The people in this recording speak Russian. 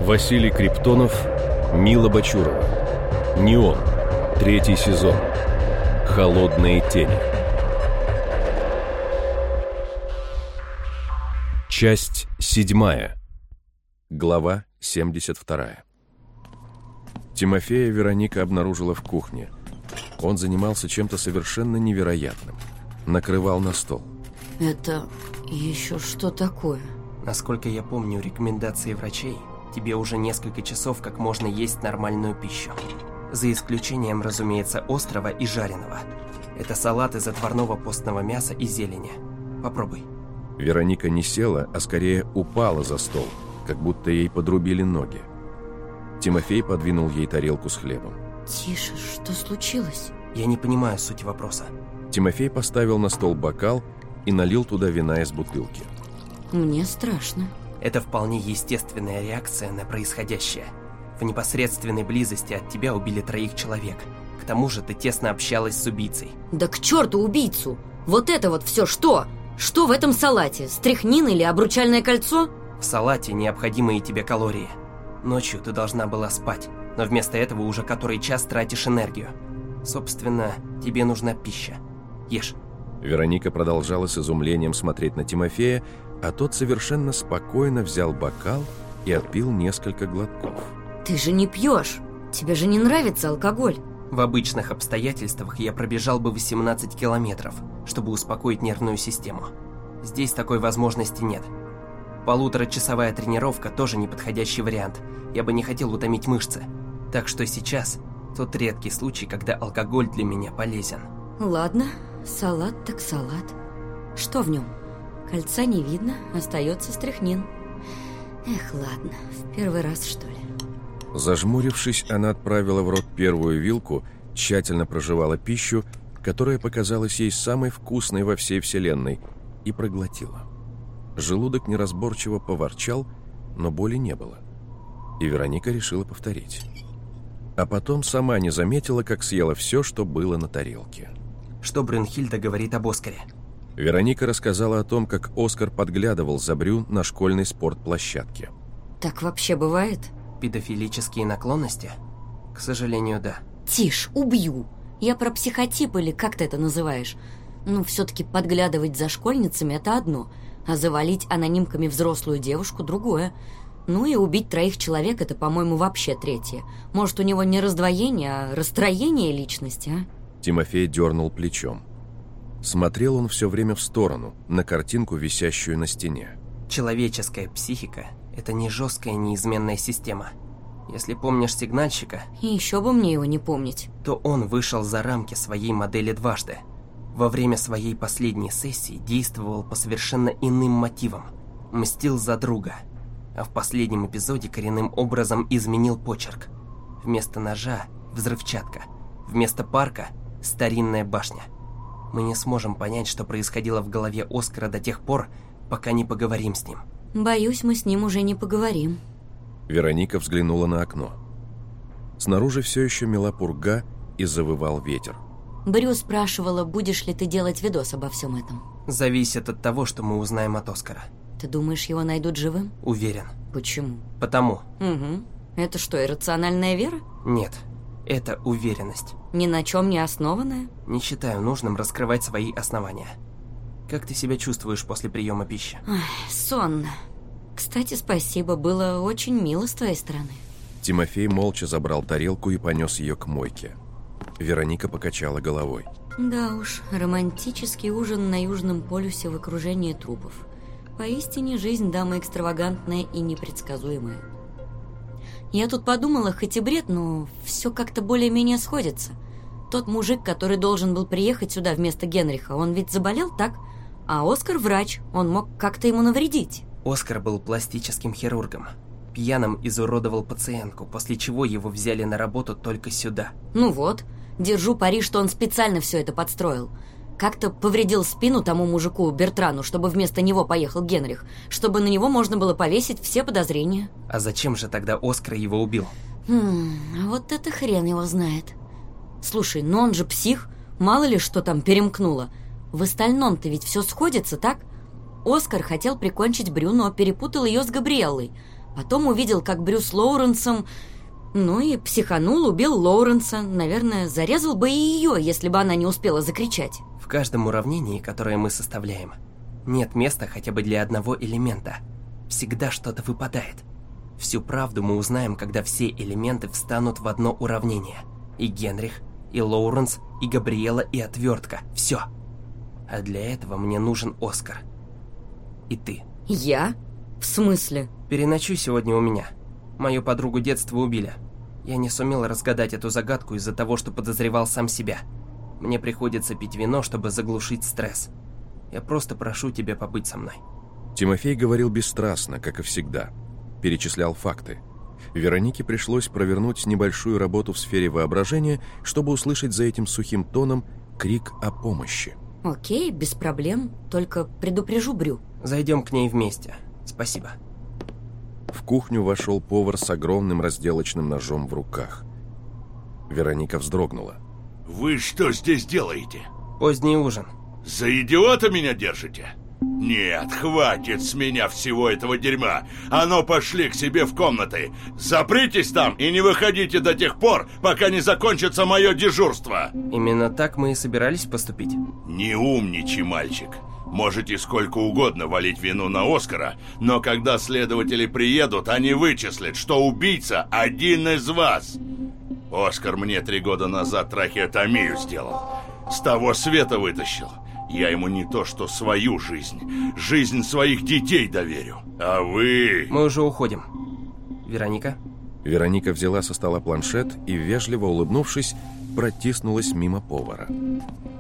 Василий Криптонов, Мила Бачурова. «Неон». 3 сезон. «Холодные тени». Часть 7. Глава 72. Тимофея Вероника обнаружила в кухне. Он занимался чем-то совершенно невероятным. Накрывал на стол. Это еще что такое? Насколько я помню рекомендации врачей, тебе уже несколько часов как можно есть нормальную пищу. За исключением, разумеется, острого и жареного. Это салат из отварного постного мяса и зелени. Попробуй. Вероника не села, а скорее упала за стол, как будто ей подрубили ноги. Тимофей подвинул ей тарелку с хлебом. Тише, что случилось? Я не понимаю сути вопроса. Тимофей поставил на стол бокал и налил туда вина из бутылки. Мне страшно. Это вполне естественная реакция на происходящее. В непосредственной близости от тебя убили 3 человек. К тому же ты тесно общалась с убийцей. Да к черту убийцу! Вот это вот все что? Что в этом салате? Стряхнин или обручальное кольцо? В салате необходимые тебе калории. Ночью ты должна была спать, но вместо этого уже который час тратишь энергию. Собственно, тебе нужна пища. Ешь. Вероника продолжала с изумлением смотреть на Тимофея, а тот совершенно спокойно взял бокал и отпил несколько глотков. Ты же не пьешь. Тебе же не нравится алкоголь. В обычных обстоятельствах я пробежал бы 18 километров, чтобы успокоить нервную систему. Здесь такой возможности нет. 1,5-часовая тренировка тоже неподходящий вариант. Я бы не хотел утомить мышцы. Так что сейчас тот редкий случай, когда алкоголь для меня полезен. Ладно, салат так салат. Что в нем? Кольца не видно, остается стряхнин. Эх, ладно, в первый раз, что ли? Зажмурившись, она отправила в рот первую вилку, тщательно прожевала пищу, которая показалась ей самой вкусной во всей вселенной, и проглотила. Желудок неразборчиво поворчал, но боли не было. И Вероника решила повторить. А потом сама не заметила, как съела все, что было на тарелке. Что Брюнхильда говорит об Оскаре? Вероника рассказала о том, как Оскар подглядывал за Брю на школьной спортплощадке. Так вообще бывает? Педофилические наклонности? К сожалению, да. Тише, убью. Я про психотип или как ты это называешь? Ну, все-таки подглядывать за школьницами – это одно, а завалить анонимками взрослую девушку – другое. Ну и убить 3 человек – это, по-моему, вообще 3. Может, у него не раздвоение, а расстроение личности, а? Тимофей дернул плечом. Смотрел он все время в сторону, на картинку, висящую на стене. Человеческая психика – это не жесткая неизменная система. Если помнишь сигнальщика, и еще бы мне его не помнить, то он вышел за рамки своей модели дважды. Во время своей последней сессии действовал по совершенно иным мотивам. Мстил за друга. А в последнем эпизоде коренным образом изменил почерк. Вместо ножа – взрывчатка. Вместо парка – старинная башня. Мы не сможем понять, что происходило в голове Оскара до тех пор, пока не поговорим с ним. Боюсь, мы с ним уже не поговорим. Вероника взглянула на окно. Снаружи все еще мела пурга и завывал ветер. Брю спрашивала, будешь ли ты делать видос обо всем этом. Зависит от того, что мы узнаем от Оскара. Ты думаешь, его найдут живым? Уверен. Почему? Потому. Угу. Это что, иррациональная вера? Нет, это уверенность. Ни на чем не основанная? Не считаю нужным раскрывать свои основания. Как ты себя чувствуешь после приема пищи? Ой, сонно. Кстати, спасибо, было очень мило с твоей стороны. Тимофей молча забрал тарелку и понес ее к мойке. Вероника покачала головой. Да уж, романтический ужин на Южном полюсе в окружении трупов. Поистине жизнь дама экстравагантная и непредсказуемая. Я тут подумала, хоть и бред, но все как-то более-менее сходится. Тот мужик, который должен был приехать сюда вместо Генриха, он ведь заболел, так? А Оскар врач, он мог как-то ему навредить. Оскар был пластическим хирургом. Пьяным изуродовал пациентку, после чего его взяли на работу только сюда. Ну вот, держу пари, что он специально все это подстроил. Как-то повредил спину тому мужику Бертрану, чтобы вместо него поехал Генрих, чтобы на него можно было повесить все подозрения. А зачем же тогда Оскар его убил? А вот это хрен его знает. Слушай, ну он же псих, мало ли что там перемкнуло. В остальном-то ведь все сходится, так? Оскар хотел прикончить Брю, но перепутал ее с Габриэллой. Потом увидел, как Брюс Лоуренсом... Ну и психанул, убил Лоуренса. Наверное, зарезал бы и ее, если бы она не успела закричать. В каждом уравнении, которое мы составляем, нет места хотя бы для одного элемента. Всегда что-то выпадает. Всю правду мы узнаем, когда все элементы встанут в одно уравнение. И Генрих, и Лоуренс, и Габриэла, и отвертка. Все. А для этого мне нужен Оскар. И ты. Я? В смысле? Переночуй сегодня у меня. Мою подругу детства убили. Я не сумел разгадать эту загадку из-за того, что подозревал сам себя. Мне приходится пить вино, чтобы заглушить стресс. Я просто прошу тебя побыть со мной. Тимофей говорил бесстрастно, как и всегда. Перечислял факты. Веронике пришлось провернуть небольшую работу в сфере воображения, чтобы услышать за этим сухим тоном крик о помощи. Окей, без проблем. Только предупрежу Брю. Зайдем к ней вместе. Спасибо. В кухню вошел повар с огромным разделочным ножом в руках. Вероника вздрогнула. Вы что здесь делаете? Поздний ужин. За идиота меня держите? Нет, хватит с меня всего этого дерьма. А ну пошли к себе в комнаты. Запритесь там и не выходите до тех пор, пока не закончится мое дежурство. Именно так мы и собирались поступить. Не умничай, мальчик. Можете сколько угодно валить вину на Оскара, но когда следователи приедут, они вычислят, что убийца один из вас. Оскар мне 3 года назад трахеотомию сделал. С того света вытащил. Я ему не то что свою жизнь, жизнь своих детей доверю. А вы... Мы уже уходим. Вероника? Вероника взяла со стола планшет и, вежливо улыбнувшись, протиснулась мимо повара.